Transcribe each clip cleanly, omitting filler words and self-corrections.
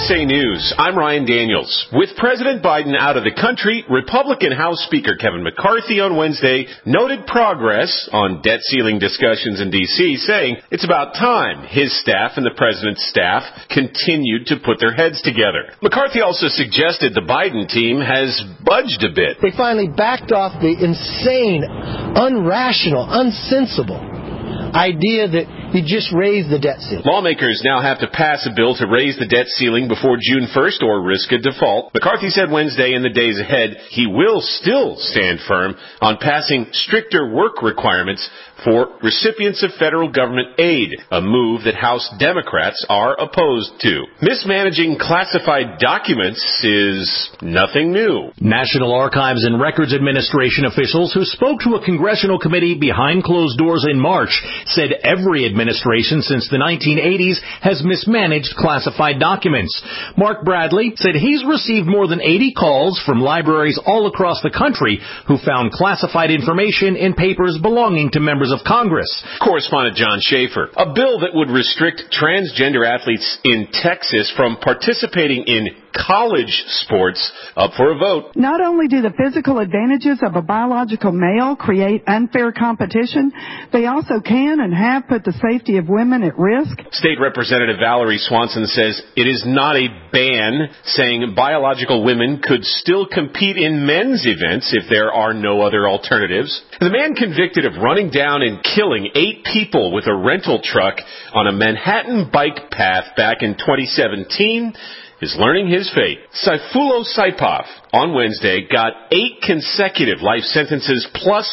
USA News, I'm Ryan Daniels. With President Biden out of the country, Republican House Speaker Kevin McCarthy on Wednesday noted progress on debt ceiling discussions in D.C., saying it's about time his staff and the president's staff continued to put their heads together. McCarthy also suggested the Biden team has budged a bit. They finally backed off the insane, unrational, unsensible idea that you just raise the debt ceiling. Lawmakers now have to pass a bill to raise the debt ceiling before June 1st or risk a default. McCarthy said Wednesday in the days ahead he will still stand firm on passing stricter work requirements for recipients of federal government aid, a move that House Democrats are opposed to. Mismanaging classified documents is nothing new. National Archives and Records Administration officials who spoke to a congressional committee behind closed doors in March said every administration since the 1980s has mismanaged classified documents. Mark Bradley said he's received more than 80 calls from libraries all across the country who found classified information in papers belonging to members of Congress. Correspondent John Schaefer. A bill that would restrict transgender athletes in Texas from participating in college sports up for a vote. Not only do the physical advantages of a biological male create unfair competition, they also can and have put the safety of women at risk. State Representative Valerie Swanson says it is not a ban, saying biological women could still compete in men's events if there are no other alternatives. The man convicted of running down and killing 8 people with a rental truck on a Manhattan bike path back in 2017 is learning his fate. Sayfulo Saipov on Wednesday got 8 consecutive life sentences plus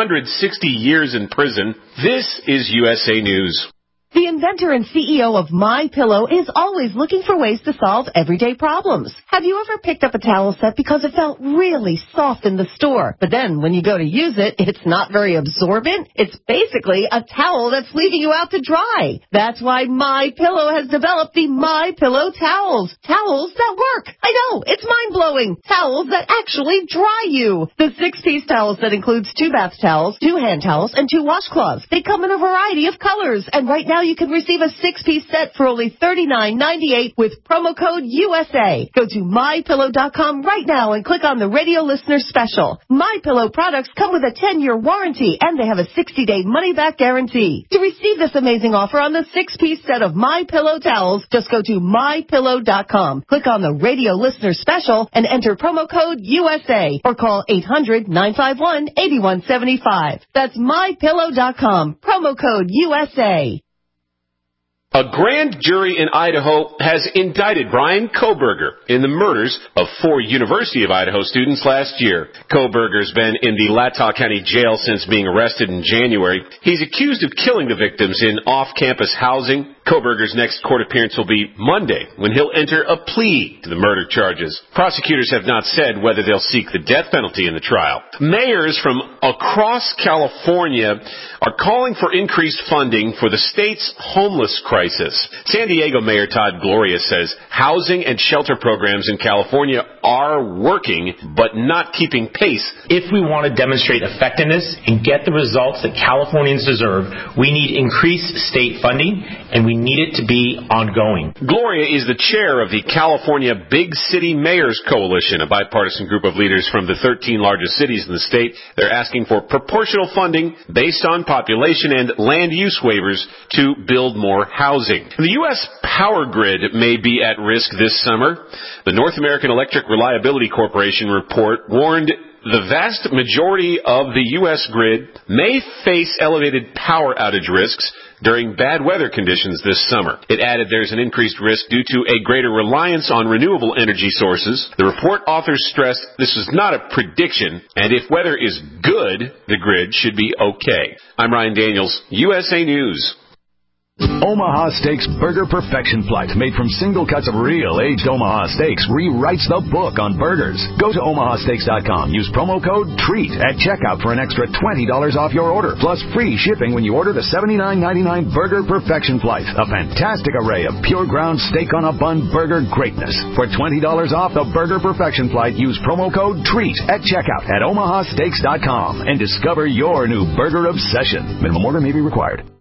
260 years in prison. This is USA News. The inventor and CEO of MyPillow is always looking for ways to solve everyday problems. Have you ever picked up a towel set because it felt really soft in the store, but then when you go to use it, it's not very absorbent? It's basically a towel that's leaving you out to dry. That's why MyPillow has developed the MyPillow towels. Towels that work. I know, it's mind-blowing. Towels that actually dry you. The 6-piece towel set includes 2 bath towels, 2 hand towels, and 2 washcloths. They come in a variety of colors, and right now you can receive a 6-piece set for only $39.98 with promo code USA. Go to MyPillow.com right now and click on the radio listener special. MyPillow products come with a 10-year warranty and they have a 60-day money-back guarantee. To receive this amazing offer on the 6-piece set of MyPillow towels, just go to MyPillow.com. Click on the radio listener special and enter promo code USA or call 800-951-8175. That's MyPillow.com. Promo code USA. A grand jury in Idaho has indicted Bryan Kohberger in the murders of 4 University of Idaho students last year. Kohberger's been in the Latah County Jail since being arrested in January. He's accused of killing the victims in off-campus housing. Kohberger's next court appearance will be Monday, when he'll enter a plea to the murder charges. Prosecutors have not said whether they'll seek the death penalty in the trial. Mayors from across California are calling for increased funding for the state's homeless crisis. San Diego Mayor Todd Gloria says housing and shelter programs in California are working, but not keeping pace. If we want to demonstrate effectiveness and get the results that Californians deserve, we need increased state funding, and we need it to be ongoing. Gloria is the chair of the California Big City Mayors Coalition, a bipartisan group of leaders from the 13 largest cities in the state. They're asking for proportional funding based on population and land use waivers to build more housing. The U.S. power grid may be at risk this summer. The North American Electric Reliability Corporation report warned the vast majority of the U.S. grid may face elevated power outage risks during bad weather conditions this summer. It added there's an increased risk due to a greater reliance on renewable energy sources. The report authors stressed this is not a prediction, and if weather is good, the grid should be okay. I'm Ryan Daniels, USA News. Omaha Steaks Burger Perfection Flight, made from single cuts of real aged Omaha steaks, rewrites the book on burgers. Go to omahasteaks.com. Use promo code TREAT at checkout for an extra $20 off your order, plus free shipping when you order the $79.99 Burger Perfection Flight. A fantastic array of pure ground steak on a bun burger greatness. For $20 off the Burger Perfection Flight, use promo code TREAT at checkout at omahasteaks.com and discover your new burger obsession. Minimum order may be required.